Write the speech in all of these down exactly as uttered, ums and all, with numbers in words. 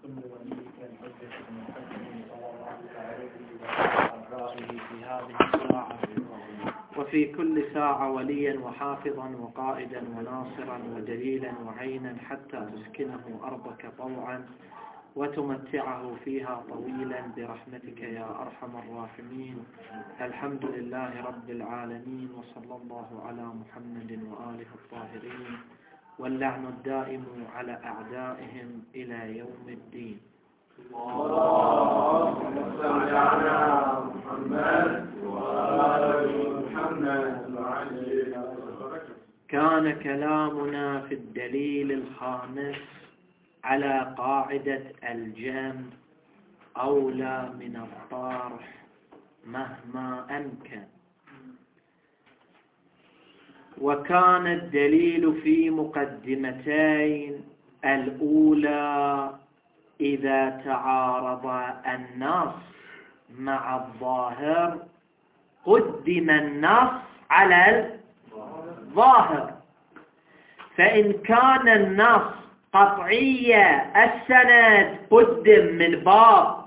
كل ولي كالحجة المقدم صلى الله عليه وسلم في هذه الساعة وفي كل ساعة وليا وحافظا وقائدا وناصرا ودليلا وعينا حتى تسكنه أرضك طوعا وتمتعه فيها طويلا برحمتك يا أرحم الراحمين. الحمد لله رب العالمين، وصلى الله على محمد وآله الطاهرين، واللعن الدائم على أعدائهم إلى يوم الدين. اللهم صل على محمد وآل محمد. كان كلامنا في الدليل الخامس على قاعدة الجمع أولى من الطرح مهما أمكن، وكان الدليل في مقدمتين: الأولى إذا تعارض النص مع الظاهر قدم النص على الظاهر، فإن كان النص قطعية السند قدم من باب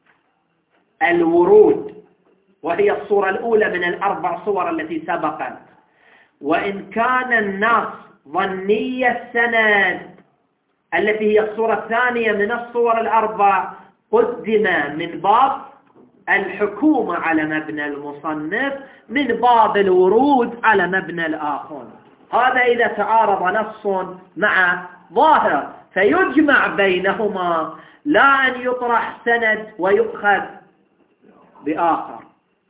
الورود، وهي الصورة الأولى من الأربع صور التي سبقت، وإن كان النص ظني السند التي هي الصورة الثانية من الصور الأربع قدم من باب الحكومة على مبنى المصنف من باب الورود على مبنى الآخر. هذا إذا تعارض نص مع ظاهر فيجمع بينهما، لا أن يطرح سند ويؤخذ بآخر.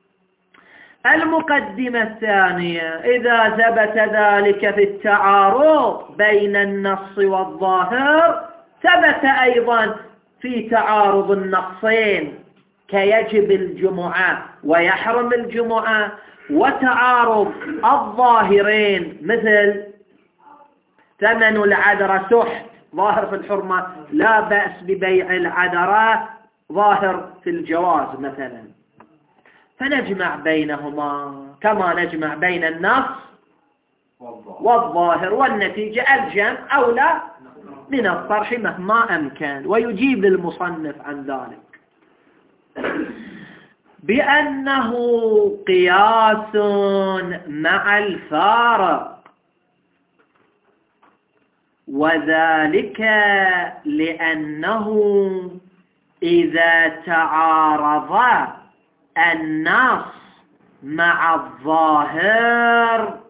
المقدمة الثانية: إذا ثبت ذلك في التعارض بين النص والظاهر ثبت أيضا في تعارض النصين كيجب الجمعة ويحرم الجمعة، وتعارض الظاهرين مثل ثمن العذرة سحت ظاهر في الحرمة، لا بأس ببيع العذرة ظاهر في الجواز مثلا، فنجمع بينهما كما نجمع بين النص والظاهر، والنتيجة الجمع أولى من الطرح مهما أمكن. ويجيب المصنف عن ذلك بأنه قياس مع الفارق، وذلك لأنه إذا تعارض النص مع الظاهر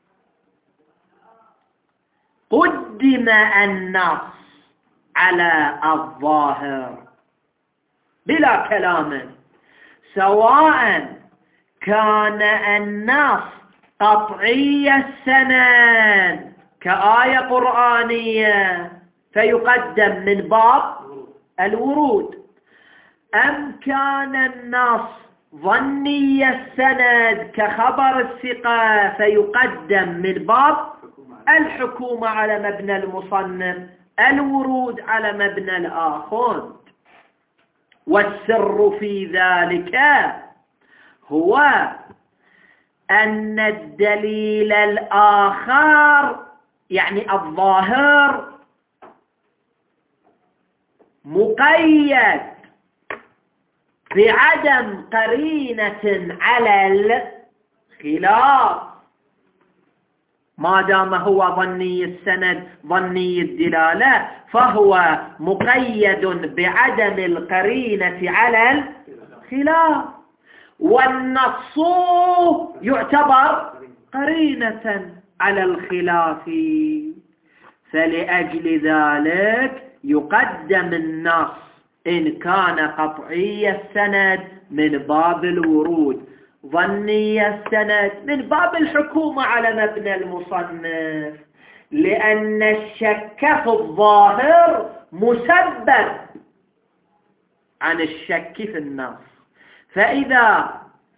قدم النص على الظاهر بلا كلام، سواء كان النص قطعي السند كآية قرآنية فيقدم من باب الورود، أم كان النص ظني السند كخبر الثقة فيقدم من باب الحكومة على مبنى المصنف، الورود على مبنى الآخر. والسر في ذلك هو أن الدليل الآخر يعني الظاهر مقيد بعدم قرينة على الخلاف، ما دام هو ظني السند ظني الدلالة فهو مقيد بعدم القرينة على الخلاف، والنص يعتبر قرينة على الخلاف، فلأجل ذلك يقدم النص إن كان قطعي السند من باب الورود، ظني السند من باب الحكومة على مبنى المصنف، لأن الشك في الظاهر مسبب عن الشك في النص. فإذا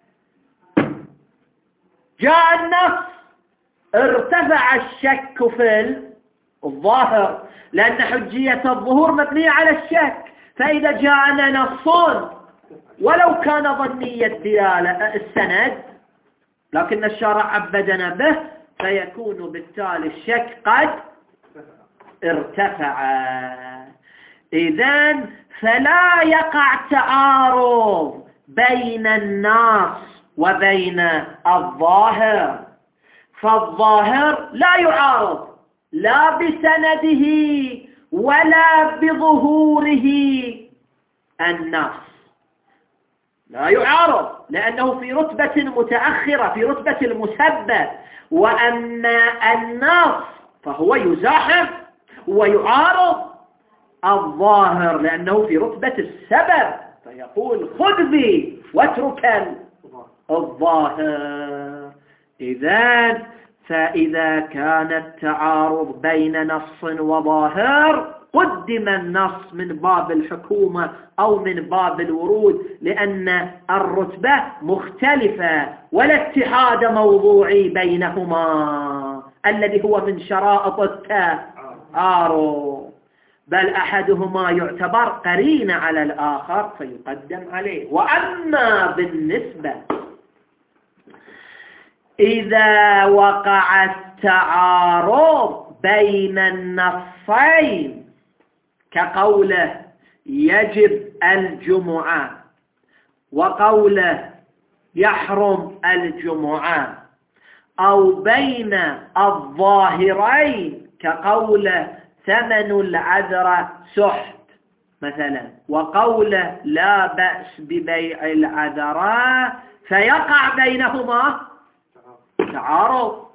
جاء النص ارتفع الشك في الظاهر، لأن حجية الظهور مبنية على الشك، فإذا جاءنا نص ولو كان ظني الدلالة السند لكن الشارع عبدنا به فيكون بالتالي الشك قد ارتفع. إذن فلا يقع تعارض بين النص وبين الظاهر، فالظاهر لا يعارض لا بسنده ولا بظهوره النص، لا يعارض لأنه في رتبة متأخرة، في رتبة المسبب، وأما النص فهو يزاحم ويعارض الظاهر لأنه في رتبة السبب، فيقول خذ بي واترك الظاهر. إذن فإذا كان التعارض بين نص وظاهر قدم النص من باب الحكومة أو من باب الورود، لأن الرتبة مختلفة ولا اتحاد موضوعي بينهما الذي هو من شرائط التعارض، بل أحدهما يعتبر قرين على الآخر فيقدم عليه. وأما بالنسبة إذا وقع التعارض بين النصين كقوله يجب الجمعة وقوله يحرم الجمعة، أو بين الظاهرين كقوله ثمن العذرة سحت مثلا وقوله لا بأس ببيع العذرة، فيقع بينهما تعارض،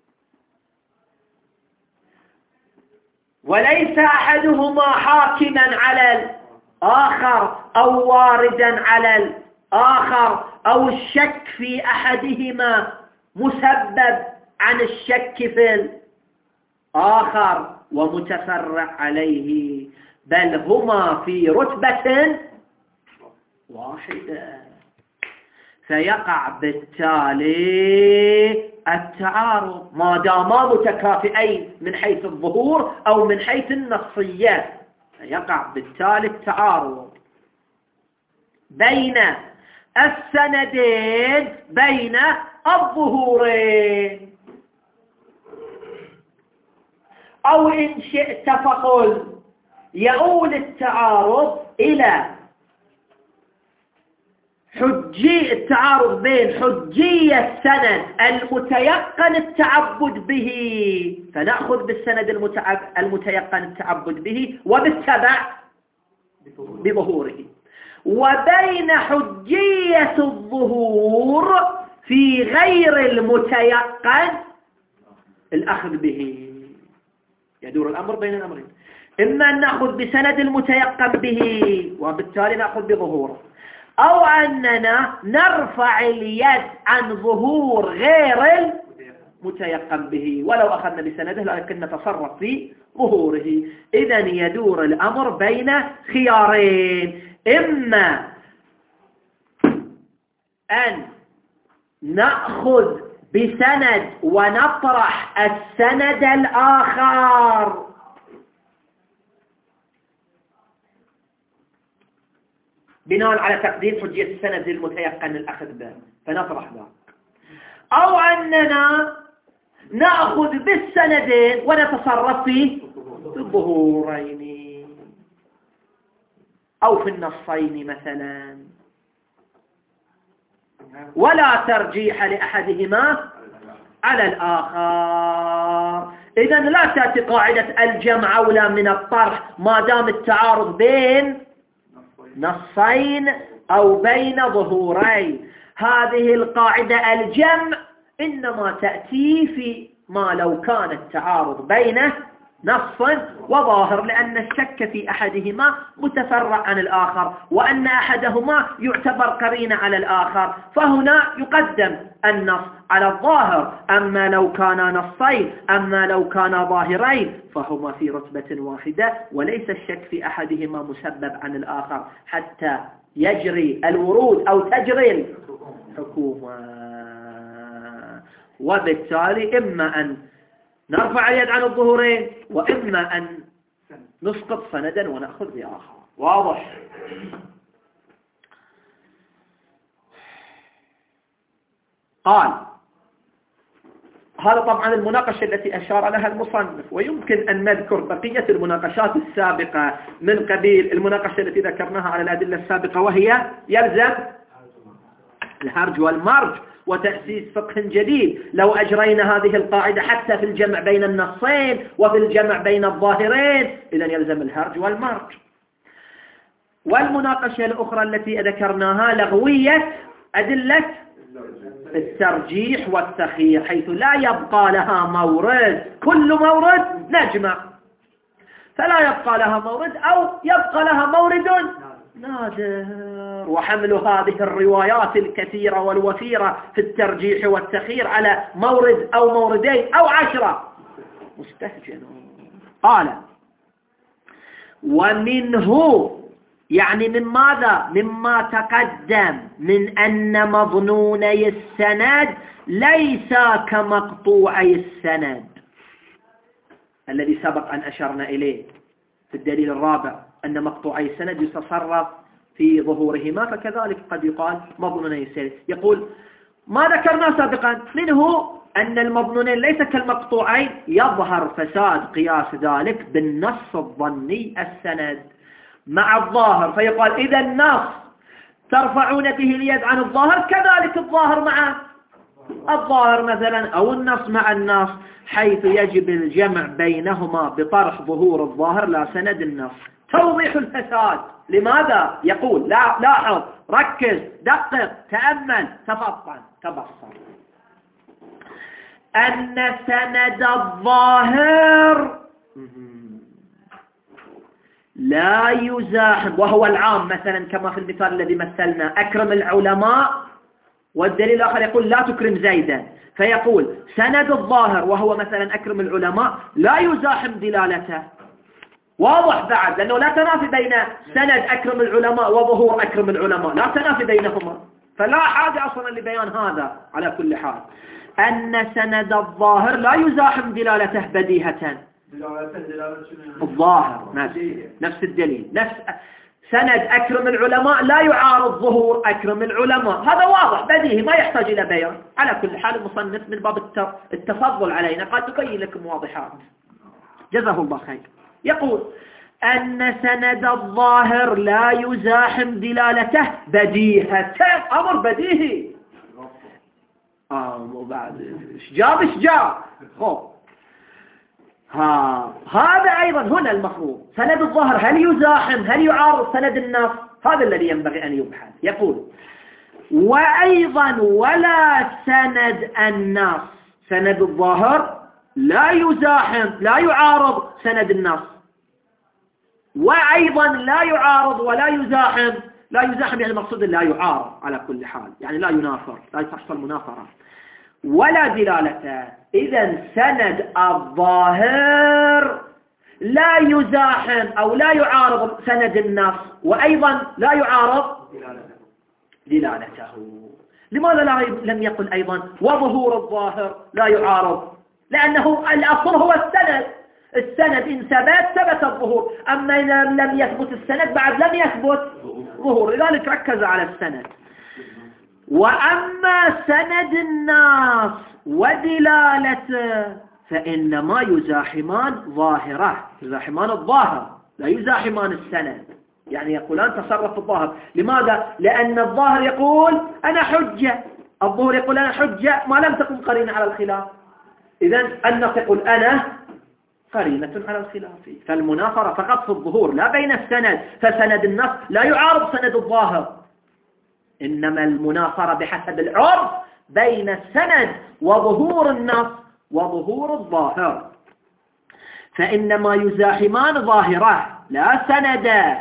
وليس أحدهما حاكما على الآخر أو واردا على الآخر، أو الشك في أحدهما مسبب عن الشك في الآخر ومتفرع عليه، بل هما في رتبة واحدة، فيقع بالتالي التعارض ما داما متكافئين من حيث الظهور أو من حيث النصية، فيقع بالتالي التعارض بين السندين بين الظهورين. أو إن شئت فقل يؤول التعارض إلى حجي التعارض بين حجية السند المتيقن التعبد به، فنأخذ بالسند المتيقن التعبد به وبالتبع بظهوره، وبين حجية الظهور في غير المتيقن الأخذ به. يدور الأمر بين الأمرين، إما أن نأخذ بسند المتيقن به وبالتالي نأخذ بظهوره، أو أننا نرفع اليد عن ظهور غير المتيقن به ولو أخذنا بسنده لكن نتصرف في ظهوره. إذن يدور الأمر بين خيارين، إما أن نأخذ بسند ونطرح السند الآخر بناء على تقديم حجية السند المتيقن الأخذ به فنطرح ذلك، أو أننا نأخذ بالسندين ونتصرف في الظهورين أو في النصين مثلا، ولا ترجيح لأحدهما على الآخر. إذن لا تأتي قاعدة الجمع أولى من الطرح ما دام التعارض بين نصين أو بين ظهورين. هذه القاعدة الجمع إنما تأتي في ما لو كان التعارض بين نص وظاهر، لأن الشك في أحدهما متفرع عن الآخر وأن أحدهما يعتبر قرين على الآخر، فهنا يقدم النص على الظاهر. أما لو كان نصين أما لو كان ظاهرين فهما في رتبة واحدة، وليس الشك في أحدهما مسبب عن الآخر حتى يجري الورود أو تجري الحكومة. وبالتالي إما أن نرفع اليد عن الظهورين وإما أن نسقط سندا ونأخذ بآخر. واضح؟ قال هذا طبعا المناقشة التي أشار لها المصنف، ويمكن أن نذكر بقية المناقشات السابقة من قبيل المناقشة التي ذكرناها على الأدلة السابقة، وهي يلزم الهرج والمرج وتأسيس فقه جديد. لو أجرينا هذه القاعدة حتى في الجمع بين النصين وفي الجمع بين الظاهرين، إذن يلزم الهرج والمرج. والمناقشة الأخرى التي ذكرناها لغوية أدلة الترجيح والتخيير، حيث لا يبقى لها مورد، كل مورد نجمع، فلا يبقى لها مورد أو يبقى لها مورد نادر. وحمل هذه الروايات الكثيرة والوفيرة في الترجيح والتخيير على مورد أو موردين أو عشرة مستهجن. قال ومنه، يعني من ماذا؟ مما تقدم من أن مظنوني السند ليس كمقطوعي السند الذي سبق أن أشرنا إليه في الدليل الرابع، أن مقطوعي السند يتصرف في ظهورهما، فكذلك قد يقال مظنوني السند. يقول ما ذكرنا سابقا، منه أن المظنونين ليس كالمقطوعين، يظهر فساد قياس ذلك بالنص الظني السند مع الظاهر، فيقال إذا النص ترفعون به اليد عن الظاهر، كذلك الظاهر مع الظاهر مثلا، أو النص مع النص، حيث يجب الجمع بينهما بطرح ظهور الظاهر لا سند النص. توضيح الفساد لماذا؟ يقول لا لاحظ، ركز، دقق، تأمل، تفطن، تبصر، أن سند الظاهر لا يزاحم، وهو العام مثلا كما في المثال الذي مثلنا، أكرم العلماء، والدليل الآخر يقول لا تكرم زيدا، فيقول سند الظاهر وهو مثلا أكرم العلماء لا يزاحم دلالته. واضح بعد، لأنه لا تنافي بين سند أكرم العلماء وظهور أكرم العلماء، لا تنافي بينهما، فلا حاجة أصلا لبيان هذا. على كل حال أن سند الظاهر لا يزاحم دلالته بديهة، الظاهر نفس نفس الدليل، نفس سند أكرم العلماء لا يعارض ظهور أكرم العلماء، هذا واضح بديهي ما يحتاج إلى بيان. على كل حال المصنف من باب التفضل علينا قد يبين لكم واضحات، جزاه الله خير. يقول أن سند الظاهر لا يزاحم دلالته بديهة، أمر بديهي. آه وبعد شجاب شجاب خب ها هذا أيضا هنا المفروض سند الظاهر هل يزاحم هل يعارض سند النص، هذا الذي ينبغي أن يبحث. يقول وأيضا ولا سند النص، سند الظاهر لا يزاحم لا يعارض سند النص، وأيضا لا يعارض ولا يزاحم، لا يزاحم يعني مقصود لا يعارض على كل حال، يعني لا ينافر، لا تحصل منافرة ولا دلالة. إذا سند الظاهر لا يزاحم أو لا يعارض سند النص، وأيضا لا يعارض دلالته. لماذا لم يقل أيضا وظهور الظاهر لا يعارض؟ لأنه الأصل هو السند، السند إن ثبت ثبت الظهور، أما إن لم يثبت السند بعد لم يثبت ظهور، لذلك ركز على السند. وأما سند النص ودلالته فإنما يزاحمان ظاهره، يزاحمان الظاهر لا يزاحمان السند، يعني يقولان تصرف الظاهر. لماذا؟ لأن الظاهر يقول أنا حجة، الظهور يقول أنا حجة ما لم تكن قرينة على الخلاف، إذن النص يقول أنا قرينة على الخلاف، فالمنافرة فقط في الظهور لا بين السند، فسند النص لا يعارض سند الظاهر، إنما المنافرة بحسب العرف بين السند وظهور النص وظهور الظاهر، فإنما يزاحمان ظاهره لا سندا.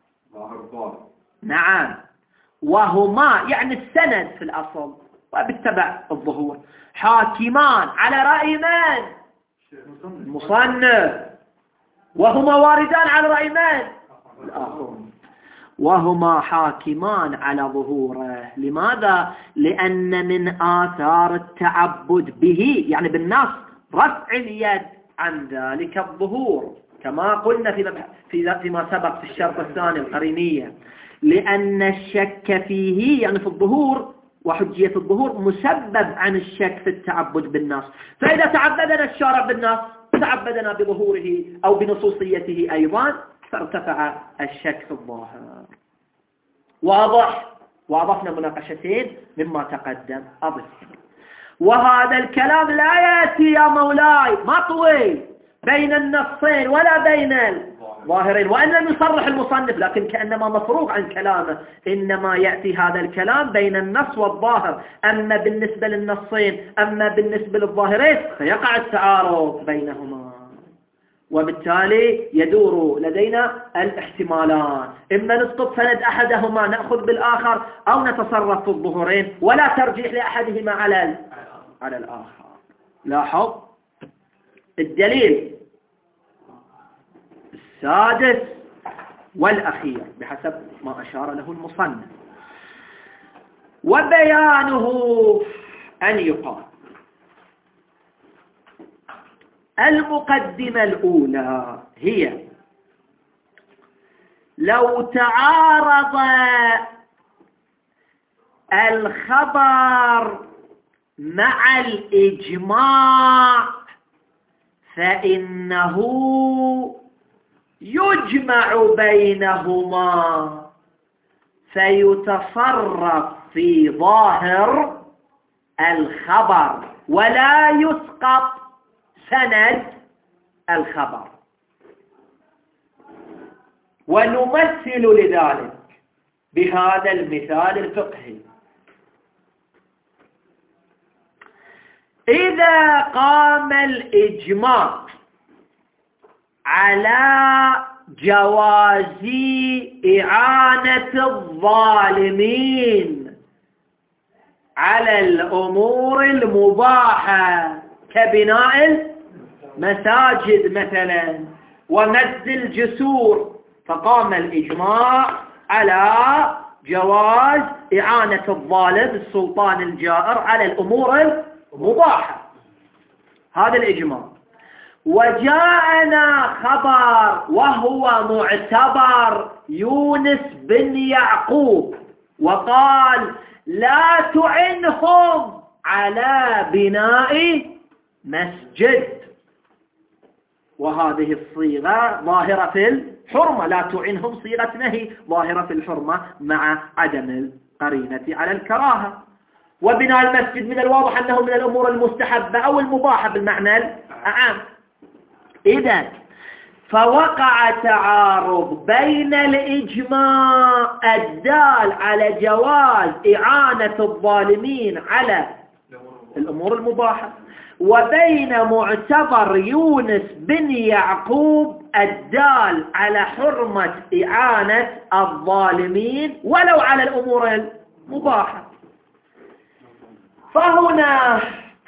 نعم، وهما يعني السند في الأصل وبالتبع الظهور حاكمان على رأي من؟ المصنف، وهما واردان على رأي من؟ الآخر، وهما حاكمان على ظهوره. لماذا؟ لأن من آثار التعبد به يعني بالنص رفع اليد عن ذلك الظهور، كما قلنا في فيما سبق في الشرط الثاني القرينية، لأن الشك فيه يعني في الظهور وحجية الظهور مسبب عن الشك في التعبد بالنص. فإذا تعبدنا الشارع بالنص تعبدنا بظهوره أو بنصوصيته أيضا، فارتفع الشك في الظاهر. واضح؟ وأضفنا مناقشتين مما تقدم أضف. وهذا الكلام لا يأتي يا مولاي مطوي بين النصين ولا بين الظاهرين، وأن لم يصرح المصنف، لكن كأنما مفروغ عن كلامه، إنما يأتي هذا الكلام بين النص والظاهر. أما بالنسبة للنصين أما بالنسبة للظاهرين فيقع التعارض بينهما، وبالتالي يدور لدينا الاحتمالان، إما نسقط سند أحدهما نأخذ بالآخر، أو نتصرف في الظهورين ولا ترجيح لأحدهما على على الآخر. لاحظ الدليل السادس والأخير بحسب ما أشار له المصنف، وبيانه أن يقال: المقدمة الأولى هي لو تعارض الخبر مع الإجماع فإنه يجمع بينهما فيتصرف في ظاهر الخبر ولا يسقط سند الخبر. ونمثل لذلك بهذا المثال الفقهي: إذا قام الإجماع على جواز إعانة الظالمين على الأمور المباحة كبناء المساجد مثلا ومد الجسور، فقام الإجماع على جواز إعانة الظالم السلطان الجائر على الأمور المباحة، هذا الإجماع. وجاءنا خبر وهو معتبر يونس بن يعقوب وقال: لا تعنهم على بناء مسجد، وهذه الصيغة ظاهرة في الحرمة، لا تعنهم صيغة نهي ظاهرة في الحرمة مع عدم القرينة على الكراهة. وبناء المسجد من الواضح أنه من الأمور المستحبة أو المباحة بالمعنى العام. إذن فوقع تعارض بين الإجماع الدال على جواز إعانة الظالمين على الأمور المباحة وبين معتبر يونس بن يعقوب الدال على حرمة إعانة الظالمين ولو على الأمور المباحة. فهنا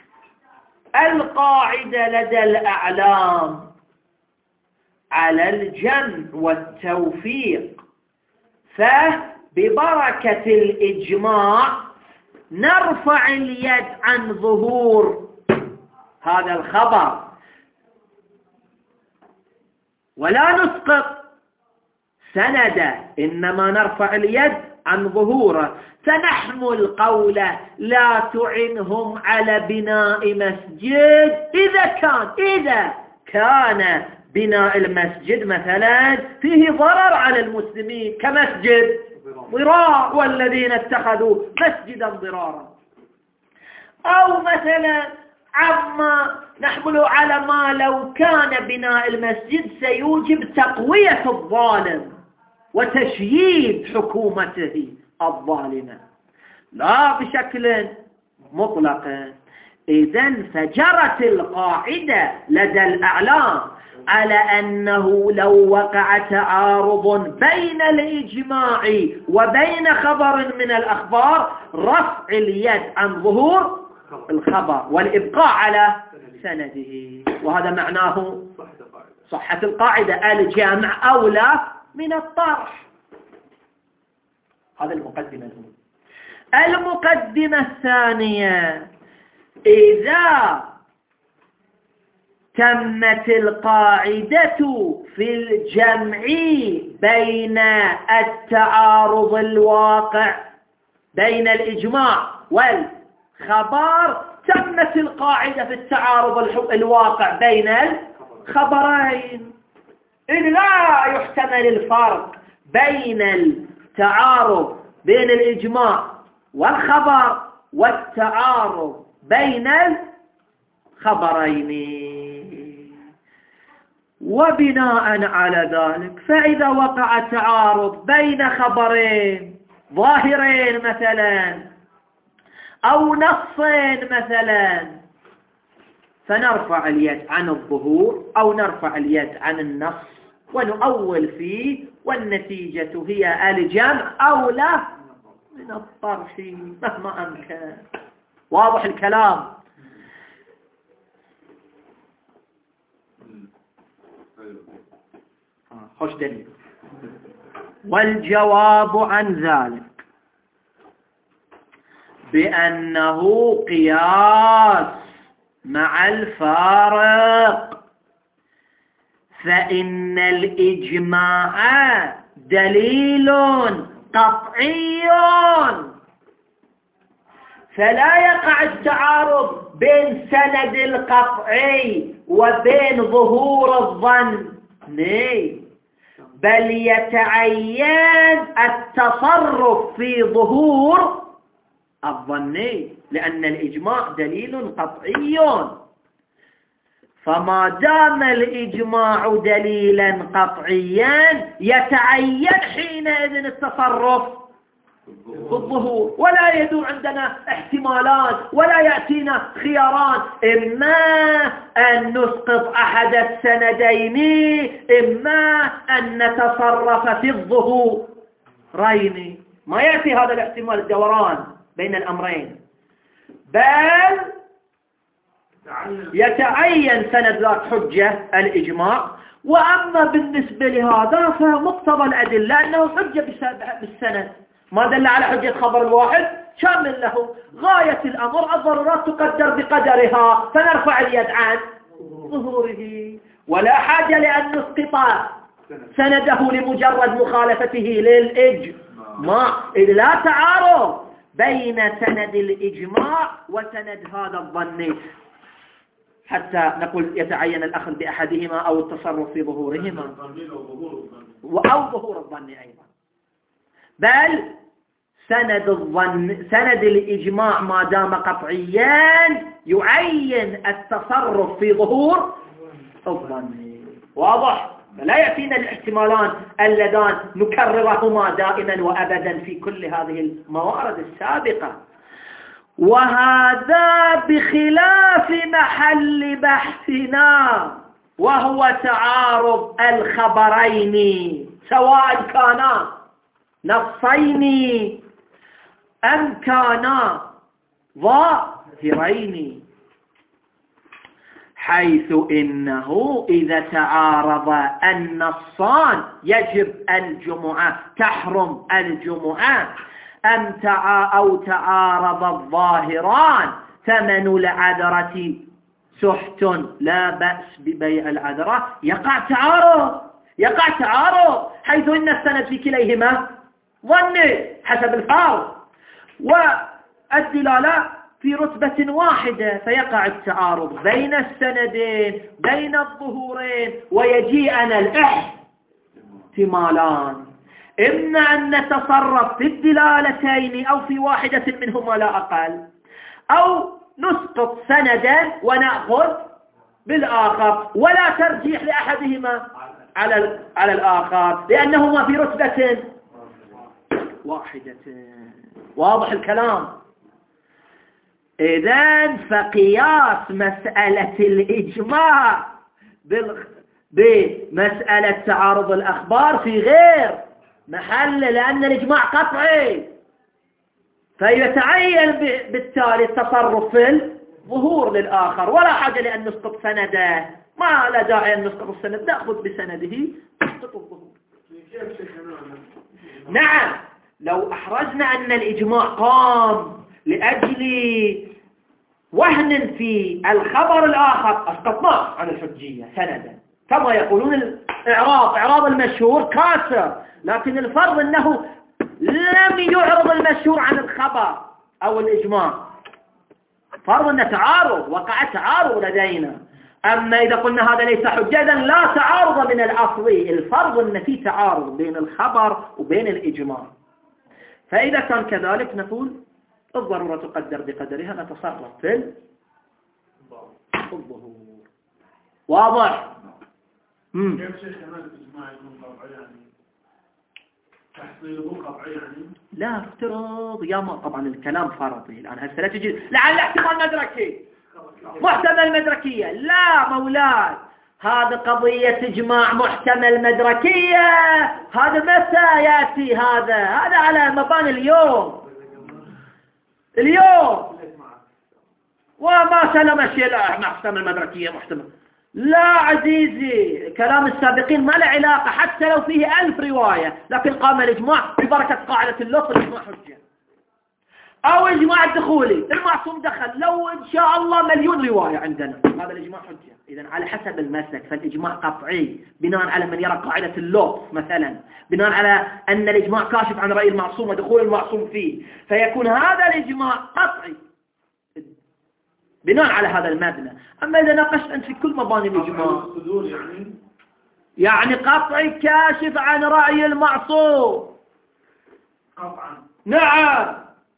القاعدة لدى الأعلام على الجمع والتوفيق، فببركة الإجماع نرفع اليد عن ظهور هذا الخبر ولا نسقط سنده، إنما نرفع اليد عن ظهوره. فنحمل قوله لا تعنهم على بناء مسجد إذا كان إذا كان بناء المسجد مثلا فيه ضرر على المسلمين كمسجد ضرار والذين اتخذوا مسجدا ضرارا، أو مثلا عما نحمله على ما لو كان بناء المسجد سيوجب تقوية الظالم وتشييد حكومته الظالمة، لا بشكل مطلق. إذن فجرت القاعدة لدى الأعلام على أنه لو وقع تعارض بين الإجماع وبين خبر من الأخبار رفع اليد عن ظهور الخبر والإبقاء على سنده، وهذا معناه صحة القاعدة، الجمع أولى من الطرح. هذا المقدمة الأولى. المقدمة الثانية: إذا تمت القاعدة في الجمع بين التعارض الواقع بين الإجماع والخبر تمت القاعدة في التعارض الواقع بين الخبرين، إذ لا يحتمل الفرق بين التعارض بين الإجماع والخبر والتعارض بين الخبرين. وبناء على ذلك فإذا وقع تعارض بين خبرين ظاهرين مثلا أو نصين مثلا، فنرفع اليد عن الظهور أو نرفع اليد عن النص ونؤول فيه، والنتيجة هي الجمع أولى من الطرح مهما أمكن. واضح الكلام؟ خوش دليل. والجواب عن ذلك بأنه قياس مع الفارق، فإن الإجماع دليل قطعي، فلا يقع التعارض بين سند القطعي وبين ظهور الظن، بل يتعين التصرف في ظهور الظني، لأن الإجماع دليل قطعي. فما دام الإجماع دليلا قطعيا يتعين حينئذ التصرف في الظهور، ولا يدور عندنا احتمالات ولا يأتينا خياران، إما أن نسقط أحد السندين إما أن نتصرف في الظهورين. ما يأتي هذا الاحتمال الدوران بين الأمرين، بل يتعين سند ذات حجة الإجماع. وأما بالنسبة لهذا فمقتضى الأدلة أنه حجة بالسند، ما دل على حجة خبر الواحد شامل له. غاية الأمر الضرورات تقدر بقدرها، فنرفع اليد عن ظهوره، ولا حاجة لأن نسقط سنده لمجرد مخالفته للإجماع، إذ لا تعارض بين سند الإجماع وسند هذا الظن، حتى نقول يتعين الأخذ بأحدهما أو التصرف في ظهورهما أو ظهور الظن أيضا. بل سند الظن سند الإجماع ما دام قطعيا يعين التصرف في ظهور الظن. واضح؟ فلا يأتينا الاحتمالان اللذان نكررهما دائما وأبدا في كل هذه الموارد السابقة. وهذا بخلاف محل بحثنا، وهو تعارض الخبرين سواء كانا نصين أم كانا ظاهرين، حيث إنه إذا تعارض النصان يجب الجمعة، تحرم الجمعة، أم تع... أو تعارض الظاهران ثمن العذرة سحت لا بأس ببيع العذرة، يقع تعارض يقع تعارض حيث إن السند في كليهما ظني حسب الفارق، والدلالة في رتبة واحدة، فيقع التعارض بين السندين بين الظهورين، ويجيئنا الاحتمالان، إما أن نتصرف في الدلالتين أو في واحدة منهما لا أقل، أو نسقط سندا ونأخذ بالآخر، ولا ترجيح لأحدهما على على الآخر لأنهما في رتبة واحدة. واضح الكلام؟ إذن فقياس مسألة الإجماع بمسألة تعارض الأخبار في غير محل، لأن الإجماع قطعي، فيتعين بالتالي التصرف في الظهور للآخر، ولا حاجة لأن نسقط سنده، ما لا داعي أن نسقط السند، نأخذ بسنده نسقط الظهور. نعم، لو أحرزنا أن الإجماع قام لأجل وهن في الخبر الآخر أسقطناه عن الحجية سندا، كما يقولون الإعراض إعراض المشهور كاسر، لكن الفرض أنه لم يعرض المشهور عن الخبر أو الإجماع فرض أن تعارض، وقع تعارض لدينا. أما إذا قلنا هذا ليس حجة لا تعارض من الأصلي، الفرض أن في تعارض بين الخبر وبين الإجماع. فإذا كان كذلك نقول الضرورة تقدر بقدرها، نتصرف في الظهور. واضح؟ كيف شيخ هذا الإجماع يكون قطعي يعني تحصيله قطعي يعني؟ لا افترض يا ما طبعا الكلام فرضي الآن هسه لا تجي لعل احتمال مدركي محتمل مدركية. لا مولاي، هذا قضية إجماع محتمل مدركية، هذا متى يأتي؟ هذا هذا على مباني اليوم اليوم وما سلم الشيء. لا محتمل مدركية محتمل، لا عزيزي، كلام السابقين ما له علاقة حتى لو فيه ألف رواية، لكن قام الإجماع ببركة قاعدة اللطف الإجماع حجة. أو إجماع الدخولي، المعصوم دخل، لو إن شاء الله مليون رواية عندنا، هذا الإجماع حجة. إذن على حسب المسلك فالإجماع قطعي بناء على من يرى قاعدة اللطف مثلا، بناء على أن الإجماع كاشف عن رأي المعصوم ودخول المعصوم فيه، فيكون هذا الإجماع قطعي بناء على هذا المبنى. أما إذا ناقشت أنت في كل مباني الإجماع يعني يعني قطعي كاشف عن رأي المعصوم قطعا. نعم،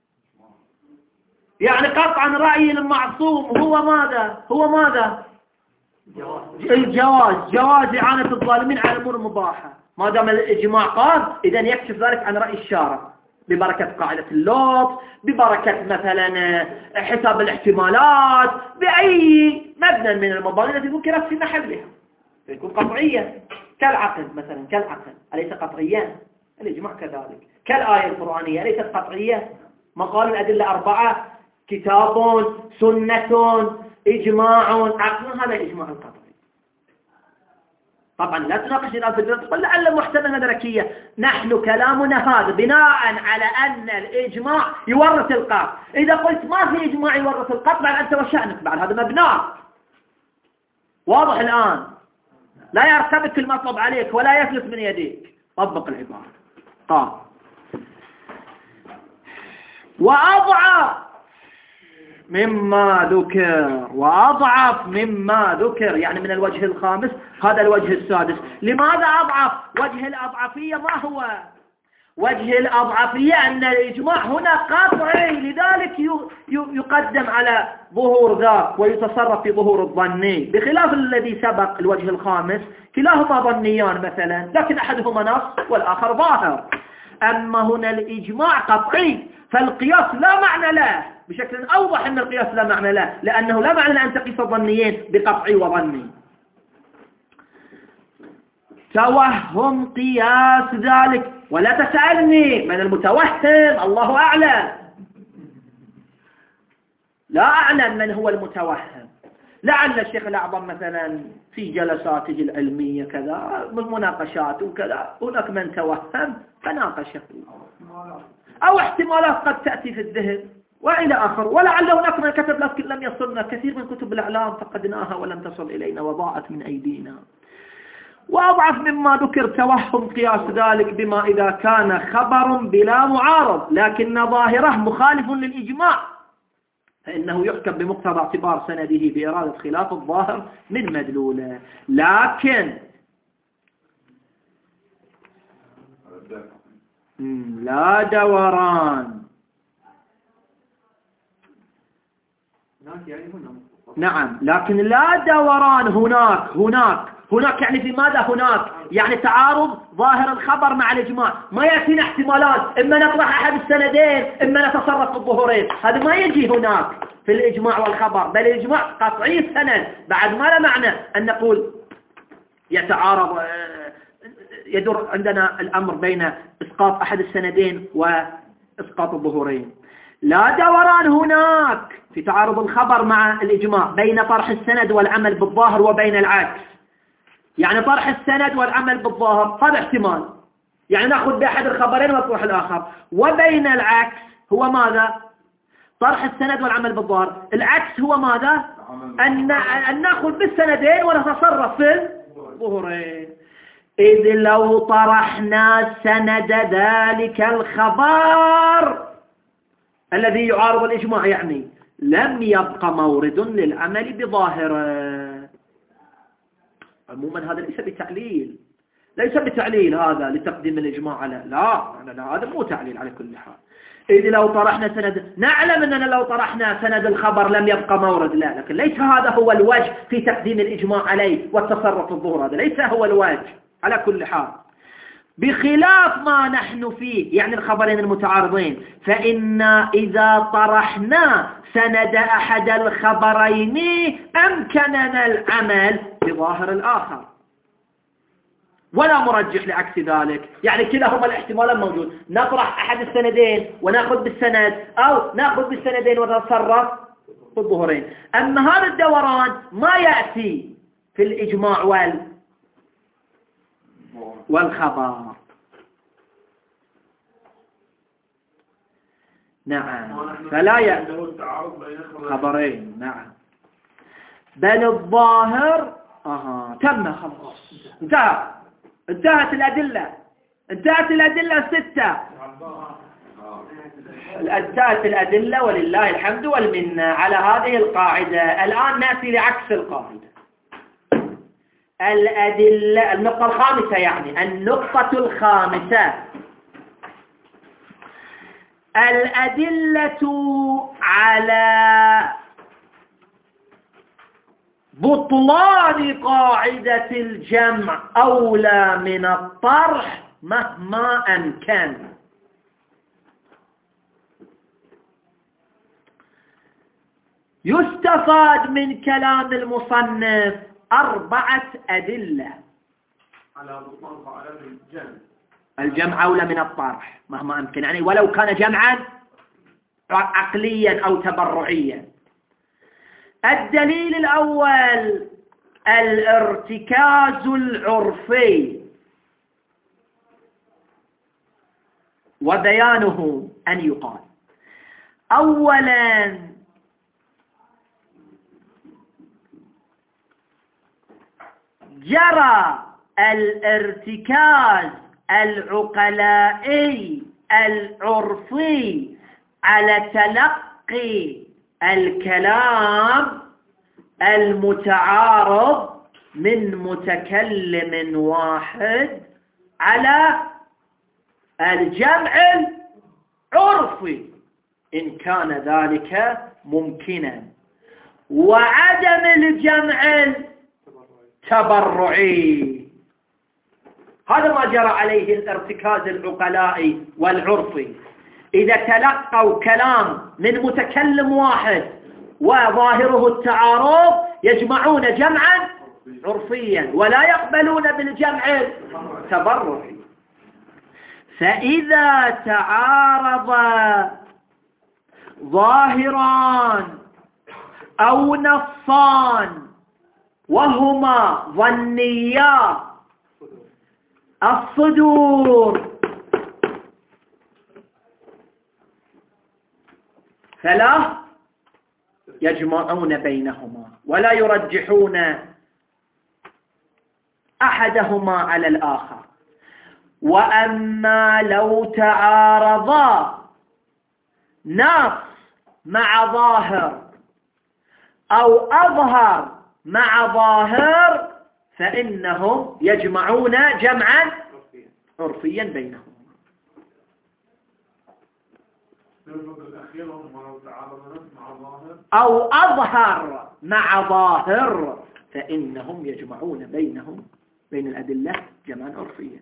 يعني قطعا رأي المعصوم هو ماذا؟ هو ماذا؟ الجواز، جواز إعانة الظالمين على الأمور المباحة. ما دام الإجماع قال إذن يكشف ذلك عن رأي الشارع ببركة قاعدة اللطف، ببركة مثلا حساب الاحتمالات، بأي مبنى من المباني التي ذكرت في محلها يكون قطعية. كالعقل مثلا، كالعقل أليس قطعيا؟ الإجماع كذلك. كالآية القرآنية أليست قطعية؟ مقال الأدلة أربعة: كتاب، سنة، إجماع، عقل. هذا الإجماع القطعي. طبعا لا تناقش الآن في الدرس قل لعل محتمل مدركية. نحن كلامنا هذا بناء على أن الإجماع يورث القطع. إذا قلت ما في إجماع يورث القطع بعد أنت وشأنك، بعد هذا مبناك. واضح الآن؟ لا يرتبك المطلب عليك ولا يفلت من يديك. طبق العبارة. قال وأضعف مما ذكر، وأضعف مما ذكر يعني من الوجه الخامس، هذا الوجه السادس. لماذا أضعف؟ وجه الأضعفية ما هو؟ وجه الأضعفية أن الإجماع هنا قطعي، لذلك يقدم على ظهور ذاك ويتصرف في ظهور الظني، بخلاف الذي سبق الوجه الخامس كلاهما ظنيان مثلا، لكن أحدهما نص والآخر ظاهر. أما هنا الإجماع قطعي، فالقياس لا معنى له، بشكل أوضح أن القياس لا معنى له، لأنه لا معنى أن تقيس الظنيين بقطعي وظني. توهم قياس ذلك، ولا تسألني من المتوهم، الله أعلم، لا أعلم من هو المتوهم. لعل الشيخ الأعظم مثلا في جلساته العلمية كذا مناقشات وكذا هناك من توهم فناقشه، أو احتمالات قد تأتي في الذهن وإلى آخر. ولعل هناك من كتب لكن لم يصلنا، كثير من كتب الإعلام فقدناها ولم تصل إلينا وضاعت من أيدينا. وأضعف مما ذكر توهم قياس ذلك بما إذا كان خبر بلا معارض لكن ظاهره مخالف للإجماع، فإنه يحكم بمقتضى اعتبار سنده بإرادة خلاف الظاهر من مدلوله. لكن لا دوران. نعم، لكن لا دوران هناك هناك هناك يعني في ماذا هناك؟ يعني تعارض ظاهر الخبر مع الإجماع. ما يأتينا احتمالات، إما نطرح أحد السندين إما نتصرف في الظهورين، هذا ما يجي هناك في الإجماع والخبر، بل الإجماع قطعي السند. بعد ما لا معنى أن نقول يتعارض، يدور عندنا الأمر بين إسقاط أحد السندين وإسقاط الظهورين. لا دوران هناك في تعارض الخبر مع الإجماع بين طرح السند والعمل بالظاهر وبين العكس. يعني طرح السند والعمل بالظاهر هذا احتمال، يعني نأخذ بأحد الخبرين ونطرح الآخر، وبين العكس هو ماذا؟ طرح السند والعمل بالظاهر. العكس هو ماذا؟ أن, أن نأخذ بالسندين ونتصرف في الظهورين. إذ لو طرحنا سند ذلك الخبر الذي يعارض الإجماع يعني لم يبق مورد للعمل بظاهره. عموما هذا ليس بتعليل، ليس بتعليل هذا لتقديم الإجماع على لا, لا, لا هذا مو تعليل على كل حال. إذ لو طرحنا سند، نعلم أننا لو طرحنا سند الخبر لم يبقى مورد، لا، لكن ليس هذا هو الوجه في تقديم الإجماع عليه والتصرف الظهور، هذا ليس هو الوجه على كل حال. بخلاف ما نحن فيه يعني الخبرين المتعارضين، فإن إذا طرحنا سند أحد الخبرين أمكننا العمل بظاهر الآخر ولا مرجح لعكس ذلك، يعني كلاهما الاحتمال موجود، نطرح أحد السندين ونأخذ بالسند أو نأخذ بالسندين ونتصرف بالظهورين. أما هذا الدوران ما يأتي في الإجماع وال والخبر. نعم، فلا يأتي خبرين. نعم، بل الظاهر آه. تم خلاص، انتهى، انتهت الأدلة، انتهت الأدلة الستة، انتهت الأدلة ولله الحمد والمنة على هذه القاعدة. الآن نأتي لعكس القاعدة، الأدلة، النقطة الخامسة، يعني النقطة الخامسة، الأدلة على بطلان قاعدة الجمع أولى من الطرح مهما أمكن. يستفاد من كلام المصنف أربعة أدلة على بطلان قاعدة الجمع. الجمع أولى من الطرح مهما أمكن، يعني ولو كان جمعا عقليا أو تبرعيا. الدليل الأول الارتكاز العرفي، وبيانه أن يقال أولا جرى الارتكاز العقلائي العرفي على تلقي الكلام المتعارض من متكلم واحد على الجمع العرفي إن كان ذلك ممكنا، وعدم الجمع التبرعي. هذا ما جرى عليه الارتكاز العقلائي والعرفي، إذا تلقوا كلام من متكلم واحد وظاهره التعارض يجمعون جمعا عرفيا ولا يقبلون بالجمع التبرعي. فإذا تعارض ظاهران أو نصان وهما ظنيا الصدور فلا يجمعون بينهما ولا يرجحون أحدهما على الآخر. وأما لو تعارضا نص مع ظاهر أو أظهر مع ظاهر فإنهم يجمعون جمعا عرفيا بينهم. أو أظهر مع ظاهر فإنهم يجمعون بينهم بين الأدلة جمعا عرفيا.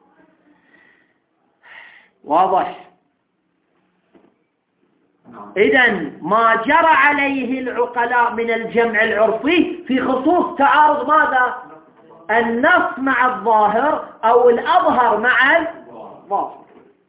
واضح؟ إذن ما جرى عليه العقلاء من الجمع العرفي في خصوص تعارض ماذا؟ النص مع الظاهر أو الأظهر مع الظاهر.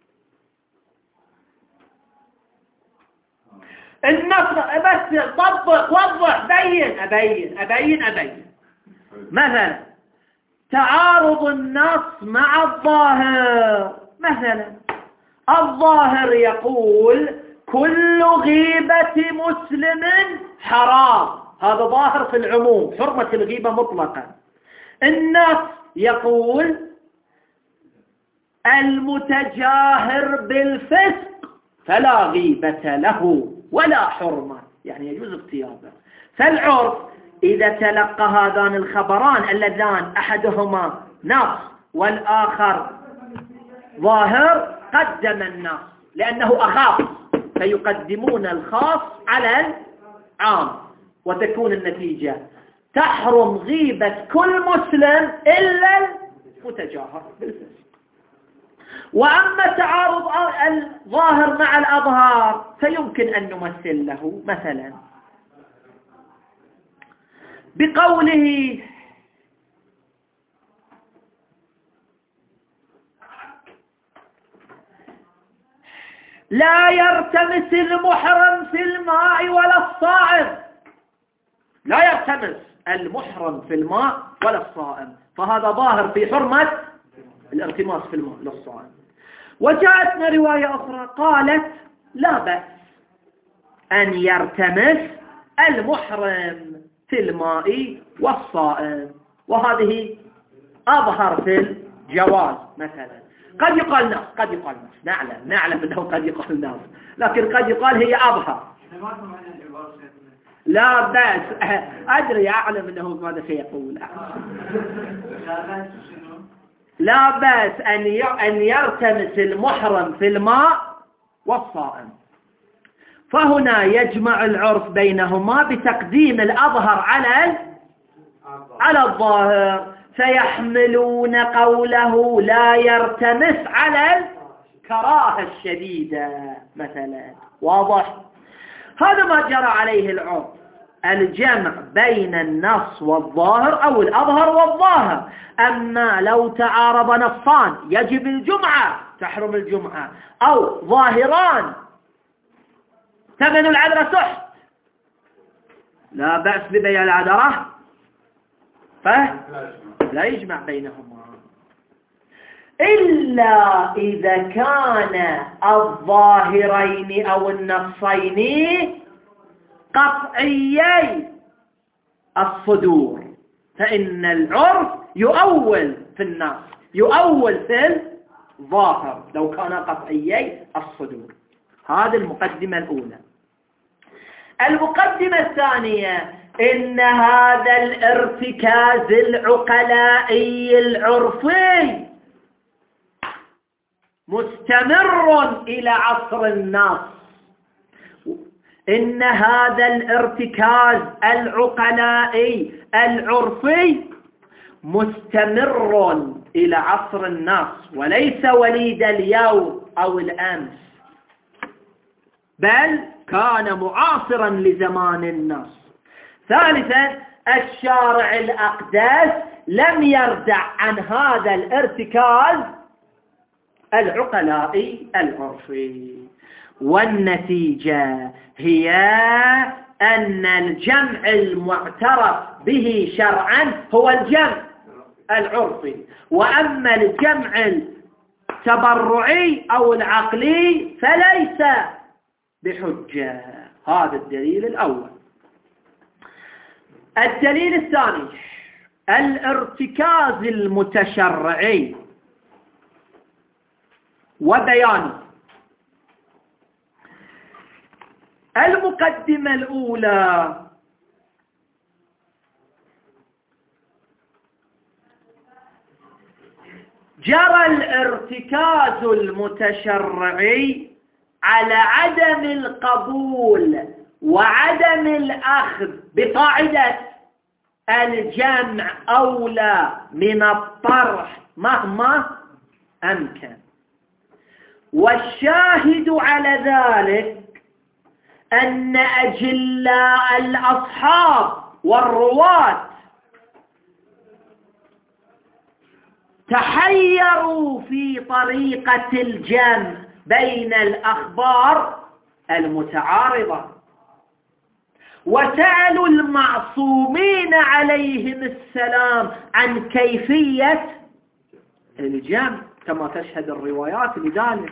النص بس طبق وضح بين أبين أبين أبين. مثلا تعارض النص مع الظاهر، مثلا الظاهر يقول كل غيبة مسلم حرام، هذا ظاهر في العموم، حرمة الغيبة مطلقا. النص يقول المتجاهر بالفسق فلا غيبة له ولا حرمة، يعني يجوز اغتيابه. فالعرف إذا تلقى هذان الخبران اللذان أحدهما نص والآخر ظاهر قدم النص لأنه أخاف، فيقدمون الخاص على العام، وتكون النتيجة تحرم غيبة كل مسلم إلا المتجاهر بالفسق. وأما تعارض الظاهر مع الأظهار فيمكن أن نمثل له مثلا بقوله لا يرتمس المحرم في الماء ولا الصائم. لا يرتمس المحرم في الماء ولا الصائم، فهذا ظاهر في حرمة الارتماس في الماء للصائم. وجاءتنا رواية أخرى قالت لا بأس أن يرتمس المحرم في الماء والصائم، وهذه أظهر في الجواز. مثلا قد يقال نص، قد يقال نص، نعلم نعلم أنه قد يقال نص، لكن قد يقال هي أظهر. لا بأس، أدري أعلم أنه ماذا سيقول. لا بأس أن يرتمس المحرم في الماء والصائم. فهنا يجمع العرف بينهما بتقديم الأظهر على على الظاهر، فيحملون قوله لا يرتمس على الكراهة الشديدة مثلا. واضح؟ هذا ما جرى عليه العرف، الجمع بين النص والظاهر أو الأظهر والظاهر. أما لو تعارض نصان يجب الجمعة تحرم الجمعة، أو ظاهران ثمن العذرة سحت لا بأس ببيع العذرة، فلا يجمع بينهما إلا إذا كان الظاهرين أو النصين قطعيي الصدور، فإن العرف يؤول في النص يؤول في الظاهر لو كان قطعيي الصدور. هذه المقدمة الأولى. المقدمة الثانية إن هذا الارتكاز العقلائي العرفي مستمر إلى عصر النص. إن هذا الارتكاز العقلائي العرفي مستمر إلى عصر النص، وليس وليد اليوم أو الأمس، بل كان معاصرا لزمان النص. ثالثا الشارع الأقدس لم يردع عن هذا الارتكاز العقلائي العرفي، والنتيجة هي أن الجمع المعترف به شرعا هو الجمع العرفي، وأما الجمع التبرعي أو العقلي فليس بحجة. هذا الدليل الأول. الدليل الثاني الارتكاز المتشرعي وبيانه. المقدمة الأولى جرى الارتكاز المتشرعي على عدم القبول وعدم الأخذ بقاعدة الجمع أولى من الطرح مهما أمكن. والشاهد على ذلك أن أجلاء الأصحاب والرواة تحيروا في طريقة الجمع بين الأخبار المتعارضة، وسألوا المعصومين عليهم السلام عن كيفية الجمع كما تشهد الروايات لذلك.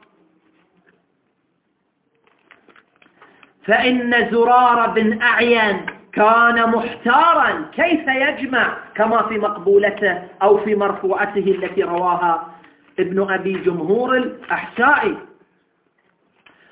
فإن زرار بن أعين كان محتارا كيف يجمع كما في مقبولته أو في مرفوعته التي رواها ابن أبي جمهور الأحسائي.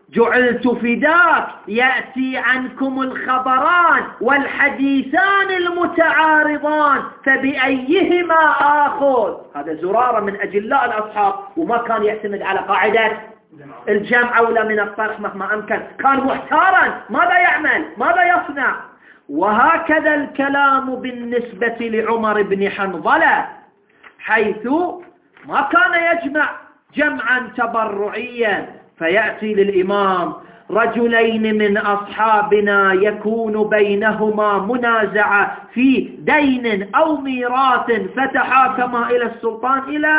جعلت فداك يأتي عنكم الخبران والحديثان المتعارضان فبأيهما آخذ. هذا زرارة من أجلاء الأصحاب، وما كان يعتمد على قاعدة الجمع أولى من الطرح مهما أمكن، كان محتارا ماذا يعمل ماذا يصنع. وهكذا الكلام بالنسبة لعمر بن حنظلة، حيث ما كان يجمع جمعا تبرعيا، فيأتي للإمام رجلين من أصحابنا يكون بينهما منازعة في دين أو ميراث فتحاكما إلى السلطان إلى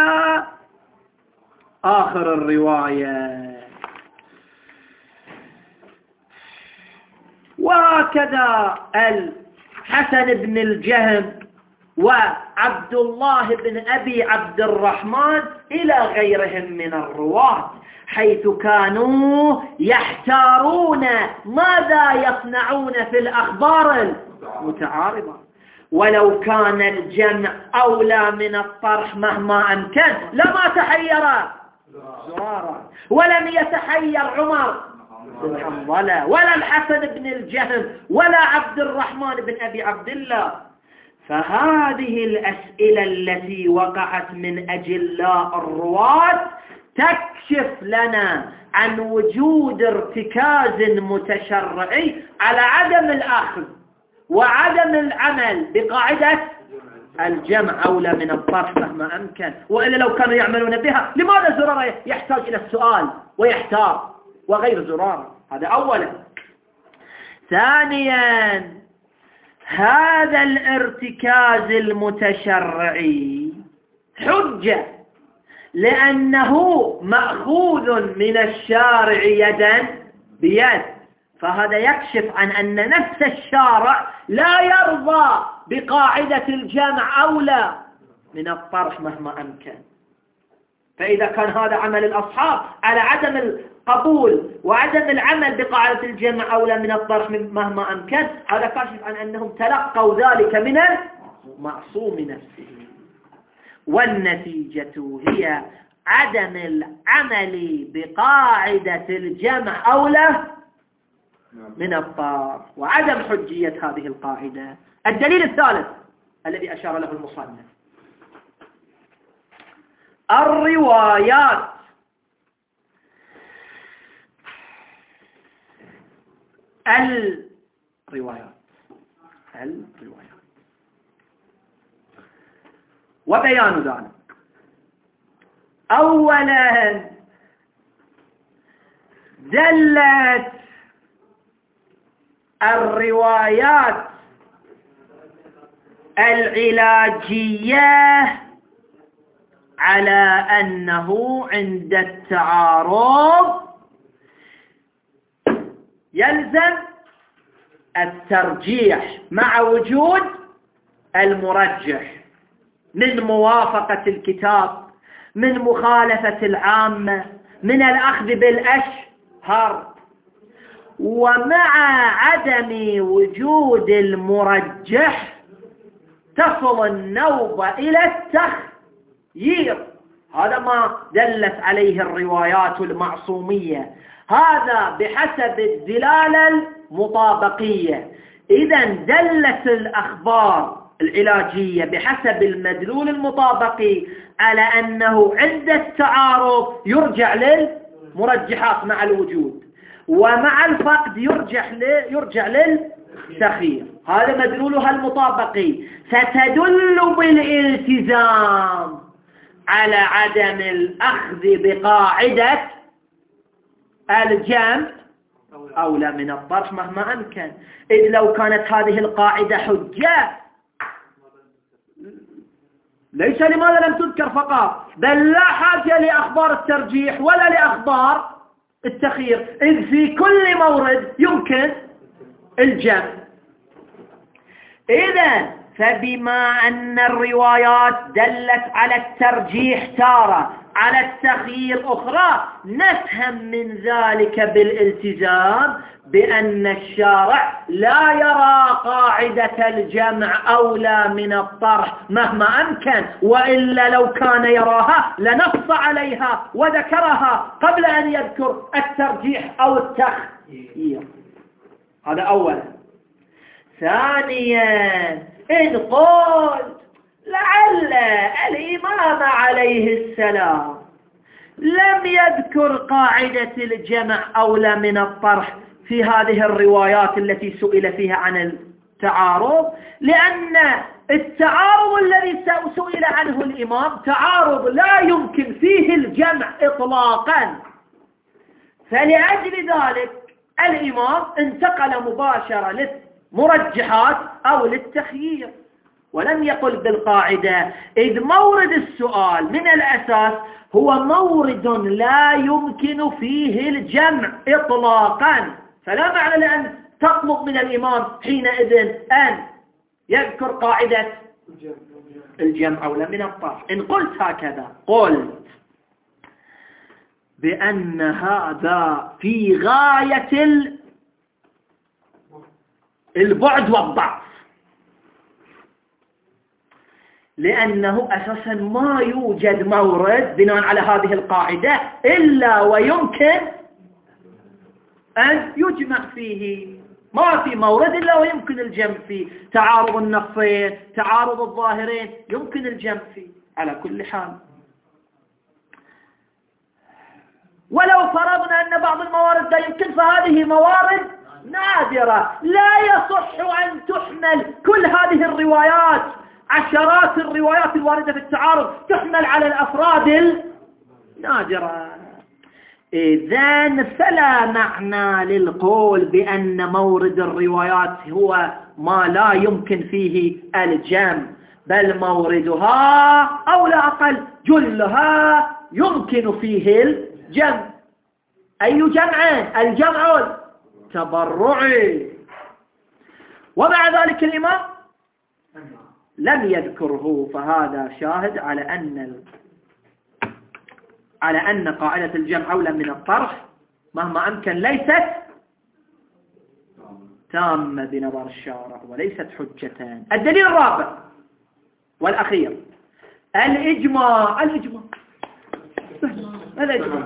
آخر الرواية. وهكذا الحسن بن الجهم وعبد الله بن أبي عبد الرحمن إلى غيرهم من الرواة، حيث كانوا يحتارون ماذا يصنعون في الأخبار المتعارضة. ولو كان الجمع أولى من الطرح مهما أمكن لما تحير زرارة، ولم يتحير عمر بن حنظلة ولا الحسن بن الجهم ولا عبد الرحمن بن أبي عبد الله. فهذه الأسئلة التي وقعت من أجلاء الرواة تكشف لنا عن وجود ارتكاز متشرعي على عدم الأخذ وعدم العمل بقاعدة الجمع أولى من الطرح مهما أمكن. وإلا لو كانوا يعملون بها لماذا زرارة يحتاج إلى السؤال ويحتار وغير زرارة؟ هذا أولا. ثانيا، هذا الارتكاز المتشرعي حجة لأنه مأخوذ من الشارع يدا بيد، فهذا يكشف عن أن نفس الشارع لا يرضى بقاعدة الجمع أولى من الطرح مهما أمكن. فإذا كان هذا عمل الأصحاب على عدم القبول وعدم العمل بقاعدة الجمع أولى من الطرح مهما أمكن، هذا كاشف عن أنهم تلقوا ذلك من المعصوم نفسه. والنتيجة هي عدم العمل بقاعدة الجمع أولى من الطرح وعدم حجية هذه القاعدة. الدليل الثالث الذي أشار له المصنف، الروايات. الروايات الروايات وبيان ذلك. أولا، دلت الروايات العلاجية على أنه عند التعارض يلزم الترجيح مع وجود المرجح من موافقة الكتاب، من مخالفة العامة، من الأخذ بالأشهر. ومع عدم وجود المرجح تصل النوبة إلى التخيير. هذا ما دلت عليه الروايات المعصومية، هذا بحسب الدلالة المطابقية. إذا دلت الأخبار العلاجية بحسب المدلول المطابقي على أنه عند التعارض يرجع للمرجحات مع الوجود، ومع الفقد يرجع يرجع للتخيير. هذا مدلولها المطابقي، فتدل بالالتزام على عدم الأخذ بقاعدة الجمع أولى من الطرح مهما أمكن. إذ لو كانت هذه القاعدة حجة ليس لماذا لم تذكر فقط، بل لا حاجة لأخبار الترجيح ولا لأخبار التخيير، إذ في كل مورد يمكن الجمع. إذن فبما أن الروايات دلت على الترجيح تارة على التخيير أخرى، نفهم من ذلك بالالتزام بأن الشارع لا يرى قاعدة الجمع أولى من الطرح مهما أمكن، وإلا لو كان يراها لنص عليها وذكرها قبل أن يذكر الترجيح أو التخيير. هذا أولا. ثانيا، إن قلت لعل الإمام عليه السلام لم يذكر قاعدة الجمع أولى من الطرح في هذه الروايات التي سئل فيها عن التعارض، لأن التعارض الذي سئل عنه الإمام تعارض لا يمكن فيه الجمع إطلاقا، فلأجل ذلك الإمام انتقل مباشرة للمرجحات أو للتخيير، ولم يقل بالقاعدة، إذ مورد السؤال من الأساس هو مورد لا يمكن فيه الجمع إطلاقا، فلا معنى لأن تطلب من الإمام حينئذ أن يذكر قاعدة الجمع أولى من الطرح. إن قلت هكذا، قلت بأن هذا في غاية البعد والضعف، لأنه أساسا ما يوجد مورد بناء على هذه القاعدة إلا ويمكن أن يجمع فيه، ما في مورد إلا ويمكن الجمع فيه، تعارض النصين، تعارض الظاهرين، يمكن الجمع فيه على كل حال. ولو فرضنا أن بعض الموارد لا يمكن، فهذه موارد نادرة، لا يصح أن تحمل كل هذه الروايات، عشرات الروايات الواردة في التعارض تحمل على الأفراد النادرة. إذن فلا معنى للقول بأن مورد الروايات هو ما لا يمكن فيه الجمع، بل موردها أو لا أقل جلها يمكن فيه الجمع. أي جمع؟ الجمع التبرعي. ومع ذلك الإمام لم يذكره، فهذا شاهد على أن ال... على أن قاعدة الجمع أولى من الطرح مهما أمكن ليست تامة بنظر الشارع وليست حجة. الدليل الرابع والأخير الإجماع. الإجماع الإجماع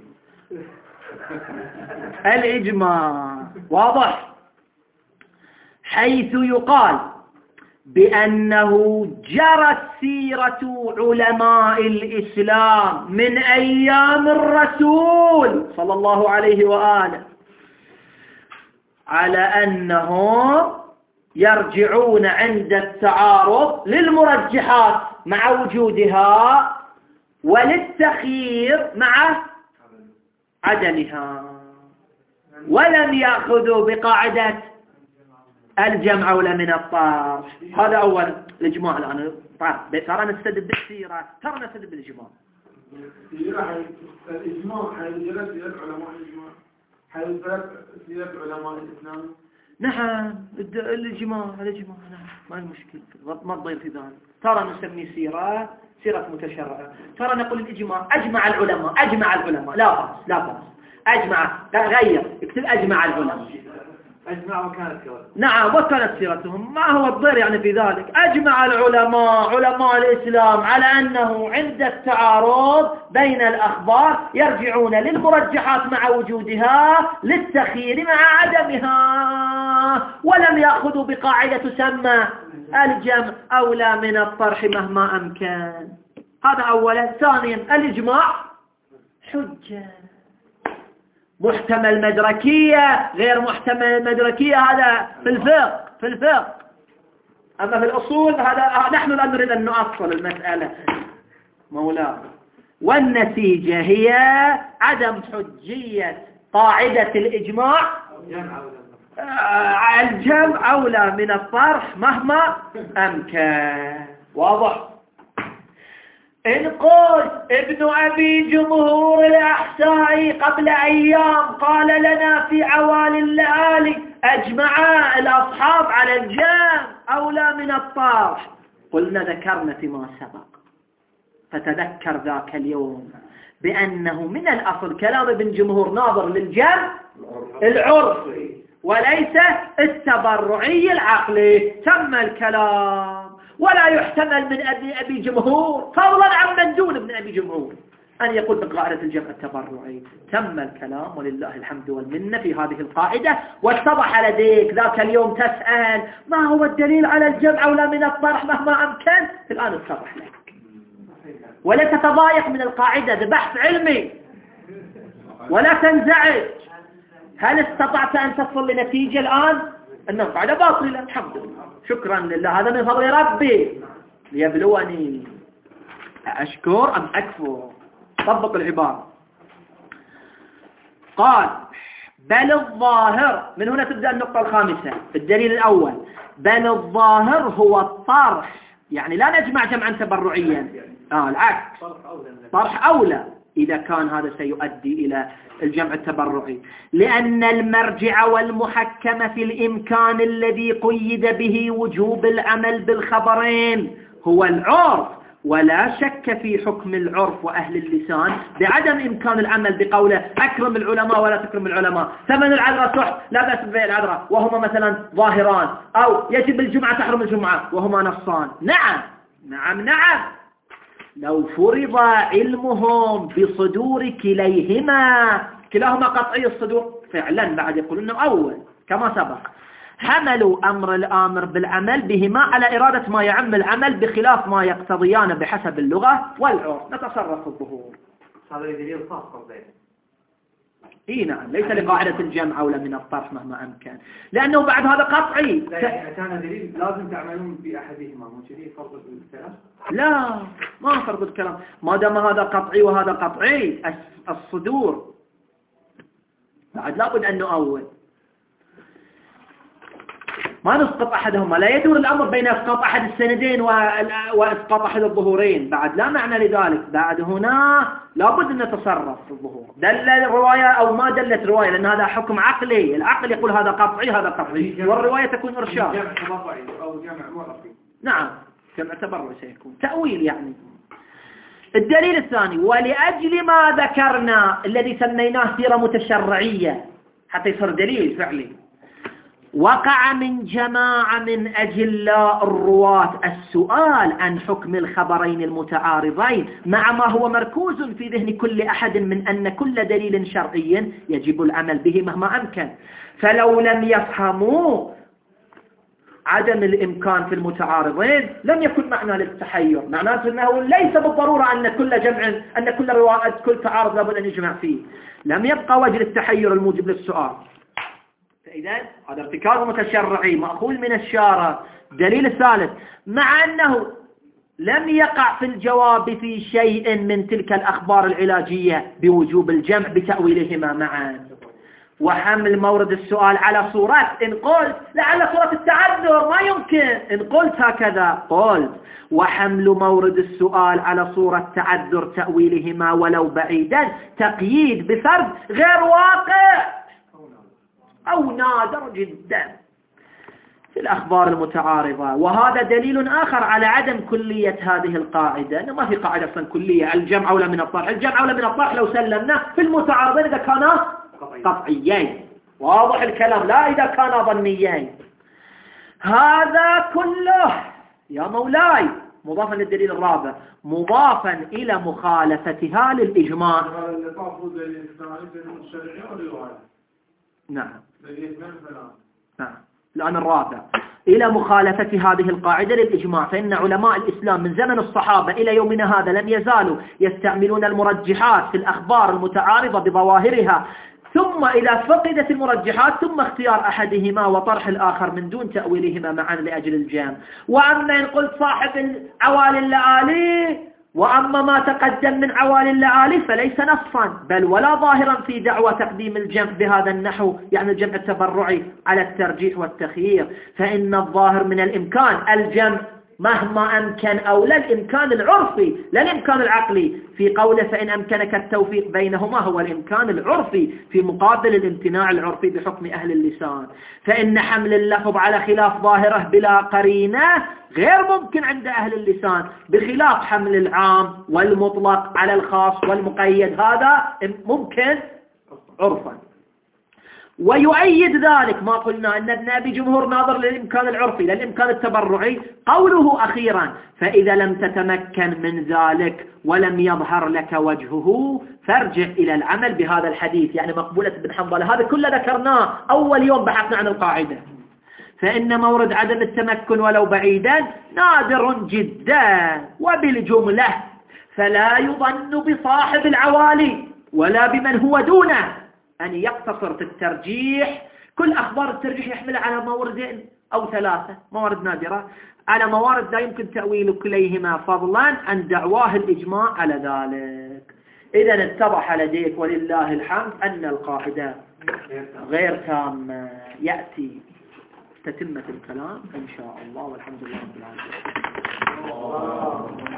الإجماع واضح، حيث يقال بأنه جرت سيرة علماء الإسلام من أيام الرسول صلى الله عليه وآله على أنهم يرجعون عند التعارض للمرجحات مع وجودها وللتخيير مع عدمها، ولم يأخذوا بقاعدة الجمع أولى من الطرح. هذا أول الإجماع. الآن ترى نستدل بالسيرة، ترى نستدل بالإجماع. السيرة الإجماع حيث سيرة علماء الإجماع، حيث سيرة علماء الإسلام. نعم الإجماع الإجماع نعم ما المشكلة، ما تضير في ذلك. ترى نسمي سيرة سيرة متشرعة، ترى نقول الإجماع أجمع العلماء، أجمع العلماء لا بأس لا بأس أجمع، غير اكتب أجمع العلماء. أجمع وكانت سيرتهم. نعم وكانت سيرتهم، ما هو الضير يعني في ذلك. أجمع العلماء علماء الإسلام على أنه عند التعارض بين الأخبار يرجعون للمرجحات مع وجودها للتخيير مع عدمها، ولم يأخذوا بقاعدة تسمى الجمع أولى من الطرح مهما أمكن. هذا أولا. ثانيا الإجماع حجة، محتمل مدركية غير محتمل مدركية، هذا في الفقه في الفقه أما في الأصول هذا نحن لا نريد أن نؤصل المسألة مولانا. والنتيجة هي عدم حجية قاعدة الإجماع الجمع أولى من الطرح مهما أمكن. واضح؟ إن قلت ابن أبي جمهور الأحساء قبل أيام قال لنا في عوالي الليالي أجمع الأصحاب على الجمع أولى من الطرح، قلنا ذكرنا فيما سبق فتذكر ذاك اليوم بأنه من الأصل كلام ابن جمهور ناظر للجمع العرفي وليس التبرعي العقلي. تم الكلام، ولا يحتمل من أبي, أبي جمهور فضلا عن من دون ابن أبي جمهور أن يقول بقاعدة الجمع التبرعي. تم الكلام ولله الحمد والمنة في هذه القاعدة. واتضح لديك ذاك اليوم تسأل ما هو الدليل على الجمع ولا من الطرح مهما أمكن، الآن اتضح لك، ولا تتضايق من القاعدة، ده بحث علمي ولا تنزعج. هل استطعت أن تصل لنتيجة الآن؟ أن القاعدة باطلة، الحمد لله، شكرا لله، هذا من فضل ربي ليبلوني أشكر أم أكفر. طبق العبارة. قال بل الظاهر، من هنا تبدأ النقطة الخامسة. الدليل الأول بل الظاهر هو الطرح، يعني لا نجمع جمعا تبرعيا، آه العكس، طرح أولى إذا كان هذا سيؤدي إلى الجمع التبرعي، لأن المرجع والمحكم في الإمكان الذي قيد به وجوب العمل بالخبرين هو العرف، ولا شك في حكم العرف وأهل اللسان بعدم إمكان العمل بقوله أكرم العلماء ولا تكرم العلماء، ثمن العذرة سحت لا بأس ببيع العذرة وهما مثلا ظاهران، أو يجب الجمعة تحرم الجمعة وهما نصان. نعم نعم نعم، لو فرض علمهم بصدور كليهما، كلاهما قطعي الصدور فعلا، بعد يقولون أول كما سبق، حملوا أمر الآمر بالعمل بهما على إرادة ما يعم العمل بخلاف ما يقتضيان بحسب اللغة والعرف. نتصرف الظهور. هذا دليل خاص بالبيع. اي نعم، ليس لقاعدة الجمع أولى من الطرح مهما أمكن، لأنه بعد هذا قطعي. لا يعني كان دليل لازم تعملون بأحدهما، مو كذي فرض الكلام؟ لا ما فرض الكلام، ما دام هذا قطعي وهذا قطعي. الصدور بعد لابد أن نؤول، ما نسقط أحدهما، لا يدور الأمر بين إسقاط أحد السندين وإسقاط أحد الظهورين، بعد لا معنى لذلك. بعد هنا لابد أن نتصرف في الظهور، دل الرواية أو ما دلت رواية، لأن هذا حكم عقلي، العقل يقول هذا قطعي هذا قطعي، والرواية تكون إرشاد. جمع تبرعي أو جمع معرفي. نعم جمع تبرعي سيكون تأويل يعني. الدليل الثاني ولأجل ما ذكرنا الذي سميناه سيرة متشرعية حتى يصير دليل فعلي، وقع من جماعة من أجلاء الرواة السؤال عن حكم الخبرين المتعارضين مع ما هو مركوز في ذهن كل أحد من أن كل دليل شرعي يجب العمل به مهما أمكن، فلو لم يفهموا عدم الإمكان في المتعارضين لم يكن معنى للتحير، معناه أنه ليس بالضرورة أن كل جمع أن كل رواة كل تعارض لابد أن يجمع فيه، لم يبقى وجه التحير الموجب للسؤال. إذن هذا ارتكاز متشرعي مأخوذ من الشارع. دليل الثالث مع أنه لم يقع في الجواب في شيء من تلك الأخبار العلاجية بوجوب الجمع بتأويلهما معا، وحمل مورد السؤال على صورة إن قلت لعل صورة التعذر ما يمكن، إن قلت هكذا قلت وحمل مورد السؤال على صورة تعذر تأويلهما ولو بعيدا تقييد بفرض غير واقع أو نادر جدا في الأخبار المتعارضة. وهذا دليل آخر على عدم كلية هذه القاعدة، أنه ما في قاعدة أصلا كلية الجمع أولى من الطرح، الجمع أولى من الطرح لو سلمنا في المتعارضين إذا كانا قطعيين، واضح الكلام، لا إذا كانا ظنيين. هذا كله يا مولاي مضافا للدليل الرابع مضافا إلى مخالفتها للإجماع. هذا اللي طافوا دليل الشرعي والرواية. نعم دليل نعم الآن الرابع إلى مخالفة هذه القاعدة للإجماع، فإن علماء الإسلام من زمن الصحابة إلى يومنا هذا لم يزالوا يستعملون المرجحات في الأخبار المتعارضة بظواهرها، ثم إذا فقدت المرجحات ثم اختيار أحدهما وطرح الآخر من دون تأويلهما معا لأجل الجمع. وأما إن قلت صاحب عوالي اللآلي وأما ما تقدم من عوالي اللآلي فليس نصا بل ولا ظاهرا في دعوى تقديم الجمع بهذا النحو، يعني الجمع التبرعي على الترجيح والتخيير، فإن الظاهر من الإمكان الجمع مهما أمكن أو لا الإمكان العرفي لا الإمكان العقلي. في قوله فإن أمكنك التوفيق بينهما هو الإمكان العرفي في مقابل الامتناع العرفي بحكم أهل اللسان. فإن حمل اللفظ على خلاف ظاهره بلا قرينة غير ممكن عند أهل اللسان، بخلاف حمل العام والمطلق على الخاص والمقيد، هذا ممكن عرفا. ويؤيد ذلك ما قلنا أن ابن أبي جمهور ناظر للإمكان العرفي للإمكان التبرعي قوله أخيرا فإذا لم تتمكن من ذلك ولم يظهر لك وجهه فارجع إلى العمل بهذا الحديث، يعني مقبولة بن حنظلة. هذا كله ذكرناه أول يوم بحثنا عن القاعدة. فإن مورد عدم التمكن ولو بعيدا نادر جدا وبالجملة، فلا يظن بصاحب العوالي ولا بمن هو دونه أن يقتصر في الترجيح. كل أخبار الترجيح يحمل على موردين أو ثلاثة موارد نادرة، على موارد لا يمكن تأويل كليهما فضلا عن دعواه الإجماع على ذلك. إذا اتضح لديك ولله الحمد أن القاعدة غير تامة. يأتي تتمة الكلام إن شاء الله، والحمد لله رب العالمين.